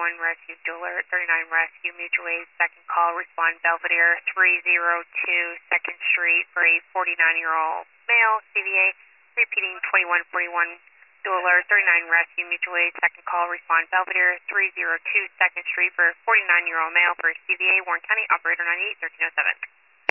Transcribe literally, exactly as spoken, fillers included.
one Rescue Dual Alert, thirty-nine Rescue Mutual Aid, second call, respond Belvedere three oh two second Street for a forty-nine-year-old male, C V A, repeating twenty-one forty-one Dual Alert, thirty-nine Rescue Mutual Aid, second call, respond Belvedere three oh two second Street for a forty-nine-year-old male for C V A, Warren County, operator nine eight one three oh seven.